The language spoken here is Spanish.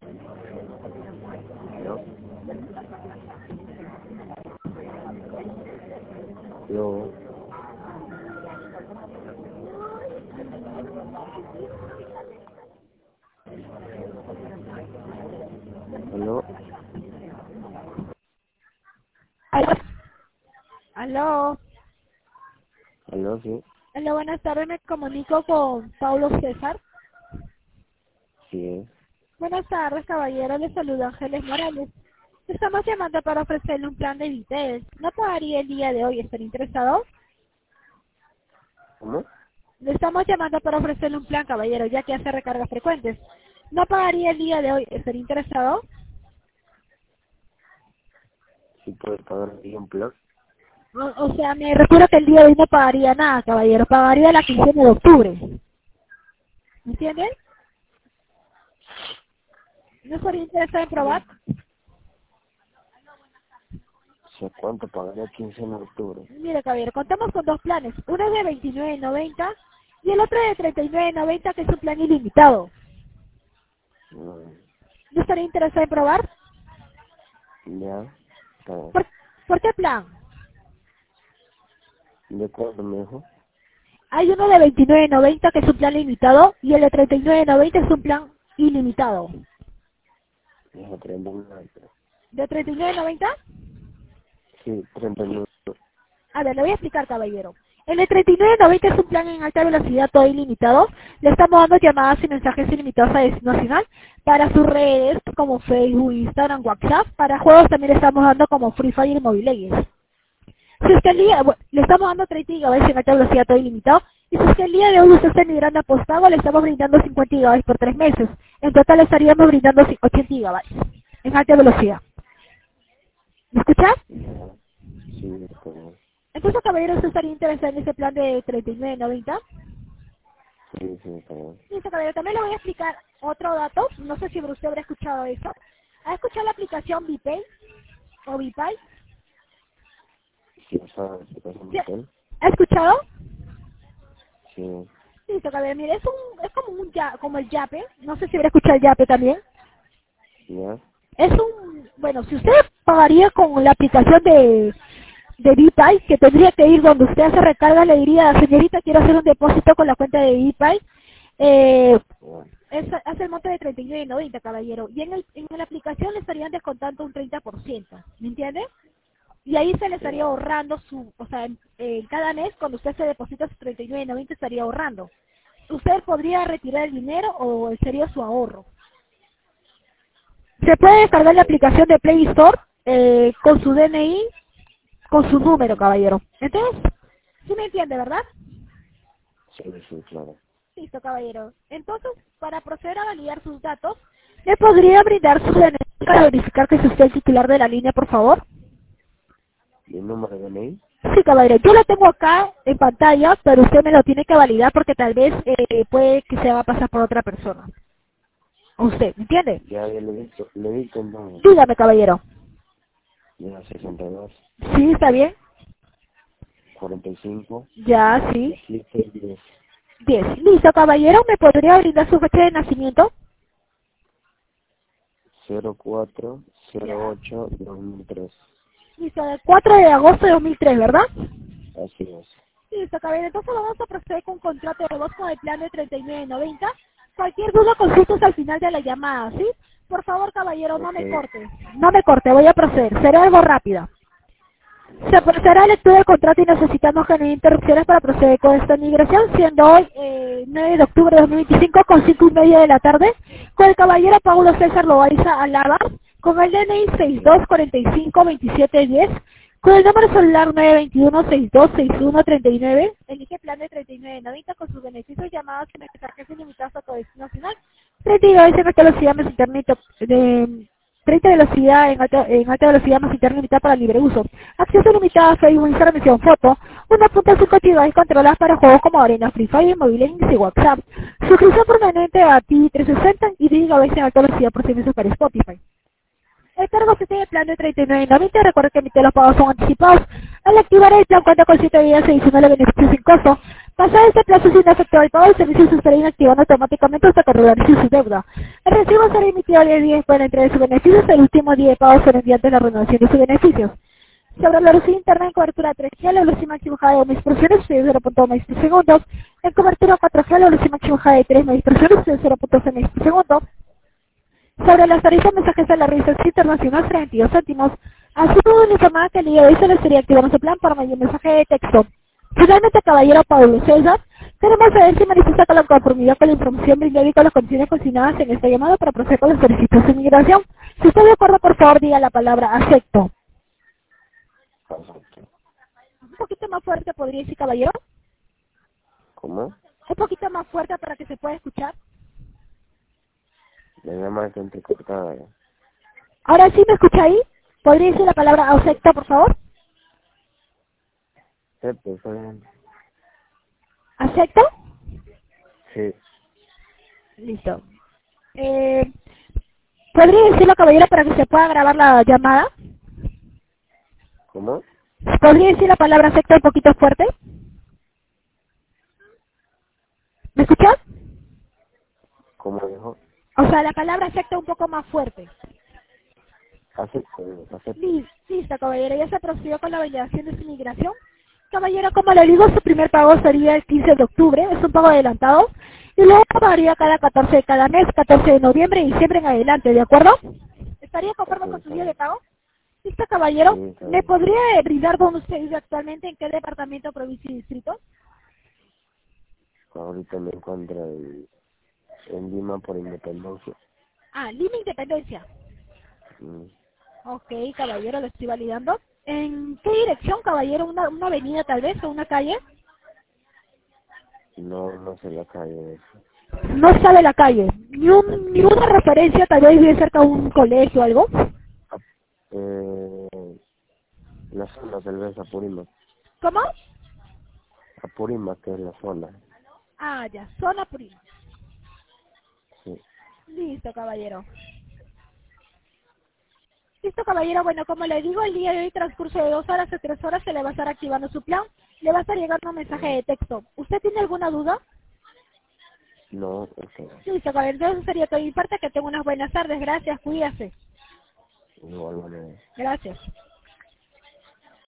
¿No? Yo, ¿aló? Aló. Aló. ¿Aló? Sí, Aló, buenas tardes. Me comunico con Paulo César. sí es. Buenas tardes, caballero. Le saluda Ángeles Morales. Estamos llamando para ofrecerle un plan de Vitel. ¿No pagaría el día de hoy? ¿Estar interesado? ¿Cómo? Le estamos llamando para ofrecerle un plan, caballero, ya que hace recargas frecuentes. ¿No pagaría el día de hoy? ¿Estar interesado? Sí puedes pagar aquí un plus. O sea, me refiero que el día de hoy no pagaría nada, caballero. Pagaría la quincena de octubre. ¿Me entienden? ¿No estaría interesado en probar? O sea, ¿cuánto pagaría 15 de octubre? Mire, caballero, contamos con dos planes. Uno es de 29.90 y el otro de 39.90, que es un plan ilimitado. Mm, ¿No estaría interesado en probar? ya, está bien. ¿Por qué plan? ¿De cuánto me dijo? Hay uno de 29.90 que es un plan limitado y el de 39.90 es un plan ilimitado. Dijo 39. ¿De 39.90? Sí, 39. A ver, le voy a explicar, caballero. El de 39.90 es un plan en alta velocidad todo ilimitado. Le estamos dando llamadas y mensajes ilimitados a destino nacional para sus redes como Facebook, Instagram, WhatsApp. Para juegos también le estamos dando como Free Fire y Mobile Legends. Si usted le estamos dando 30 GB en alta velocidad todo ilimitado. Y si usted el día de hoy usted está migrando a postpago, le estamos brindando 50 GB por 3 meses. En total le estaríamos brindando 80 GB en alta velocidad. ¿Me escuchas? Ya, sí, está bien. Entonces, caballero, ¿usted estaría interesado en ese plan de 39.90? Sí, sí, está bien. Listo, caballero. También le voy a explicar otro dato. No sé si usted habrá escuchado eso. ¿Ha escuchado la aplicación Vipay o Vipay? Sí, ¿sabes qué pasa en ¿Sí? mi hotel? ¿Ha escuchado? Sí, Listo, caballero. Mire, es como el Yape. No sé si habrá escuchado el Yape también. ya, Bueno, si usted pagaría con la aplicación de Vipay, que tendría que ir donde usted hace recarga, le diría, señorita, quiero hacer un depósito con la cuenta de Vipay. Eh, ya, hace el monto de 39.90, caballero. Y en la aplicación le estarían descontando un 30%, ¿me entiende? Y ahí se le estaría ya. ahorrando o sea, cada mes cuando usted se deposita sus 39.90 estaría ahorrando. Usted podría retirar el dinero o sería su ahorro. Se puede descargar la aplicación de Play Store con su DNI, con su número, caballero. Entonces, ¿sí me entiende, verdad? Sí, sí, claro. Listo, caballero. Entonces, para proceder a validar sus datos, ¿me podría brindar su DNI para verificar que es usted el titular de la línea, por favor? ¿Mi número de DNI? Sí, caballero. Yo lo tengo acá en pantalla, pero usted me lo tiene que validar porque tal vez puede que se va a pasar por otra persona. Usted, ¿me entiende? Ya, ya le he visto el número. Dígame, caballero. Ya, 62, Sí, está bien. 45, Ya, sí. 7, 10. 10. Listo, caballero. ¿Me podría brindar su fecha de nacimiento? 04 Ya. 08 2003. Listo, el 4 de agosto de 2003, ¿verdad? Así es. Listo, caballero. Entonces vamos a proceder con un contrato de voz con el plan de 39.90. Cualquier duda, consultas al final de la llamada, ¿sí? Por favor, caballero, no Ok, me corte. No me corte, voy a proceder. Será algo rápido. Se procederá a lectura del contrato y necesitamos generar interrupciones para proceder con esta migración, siendo hoy 9 de octubre de 2025 con 5:30 de la tarde, con el caballero Paulo César Loaiza Alaba, con el DNI ok. 62452710, con el número celular 921-626139, elige plan de 39.90 con sus beneficios, llamadas y mensajes ilimitados a todo destino nacional, 30 GB en alta velocidad más internet, de 30 velocidad en alta velocidad más internet limitada para libre uso. Acceso limitado a Facebook, Instagram, emisión, foto. 1.5 GB controladas para juegos como Arena, Free Fire, Mobile Legends y WhatsApp. Suscripción permanente a TV 360 y 10 GB en alta velocidad por servicios para Spotify. El cargo se tiene plan de 39.90. Recuerda que emite los pagos son anticipados. Al activar el plan cuenta con 7 días adicionales de beneficios sin costo Pasado este plazo sin efectuar el pago, el servicio se estará inactivando automáticamente hasta que regularice su deuda. El recibo será emitido el día 10 después de la entrega de sus beneficios, el último día de pago será enviado la renovación de sus beneficios. Sobre la velocidad interna en cobertura 3G, la velocidad máxima de 2 MB es de 0.2 MB por segundo. En cobertura 4G, la velocidad máxima de 3 MB es de 0.6 MB por segundo. Sobre las tarifas de mensajes de la red internacional, 32 céntimos. Así como le informaba que el día de hoy se le estaría activando su plan para mayor mensaje de texto. Finalmente, caballero Pablo César, queremos saber si manifiesta con la conformidad con la información brindada y con las condiciones consignadas en esta llamada para proceder con la solicitud de inmigración. Si está de acuerdo, por favor, diga la palabra acepto. Acepto. Un poquito más fuerte, podría decir, caballero. ¿Cómo? Un poquito más fuerte para que se pueda escuchar. Me llama de entrecortada. Ahora sí, ¿me escucha ahí? ¿Podría decir la palabra acepto, por favor? Acepto, está bien. ¿Acepto? Sí. Listo. ¿Podría decirlo, caballero, para que se pueda grabar la llamada? ¿Cómo? ¿Podría decir la palabra acepto un poquito fuerte? ¿Me escuchas? ¿Cómo dijo? O sea, la palabra acepto un poco más fuerte. Acepto, acepto. Listo, caballero, ya se procedió con la validación de su migración. Caballero, como le digo, su primer pago sería el 15 de octubre, es un pago adelantado, y luego pagaría cada 14 de cada mes, 14 de noviembre y diciembre en adelante, ¿de acuerdo? ¿Estaría conforme con su día de pago? Listo, caballero, Sí, está ¿me bien. podría brindar dónde usted vive actualmente, en qué departamento, provincia y distrito? Ahorita me encuentro en Lima por Independencia. Ah, Lima Independencia. Mm, Ok, caballero, lo estoy validando. ¿En qué dirección, caballero? ¿Una avenida tal vez o una calle? No, no sé la calle esa. No sabe la calle. Ni una referencia, tal vez vive cerca de un colegio o algo. La zona tal vez Apurímac. ¿Cómo? Apurímac, que es la zona. Ah, ya, zona prima. Sí. Listo, caballero. Listo, caballero. Bueno, como le digo, el día de hoy, transcurso de 2 horas a 3 horas, se le va a estar activando su plan. Le va a estar llegando un mensaje de texto. ¿Usted tiene alguna duda? No, eso. Listo, caballero. Entonces sería todo mi parte. Que tenga unas buenas tardes. Gracias, cuídase. Igual manera. Gracias.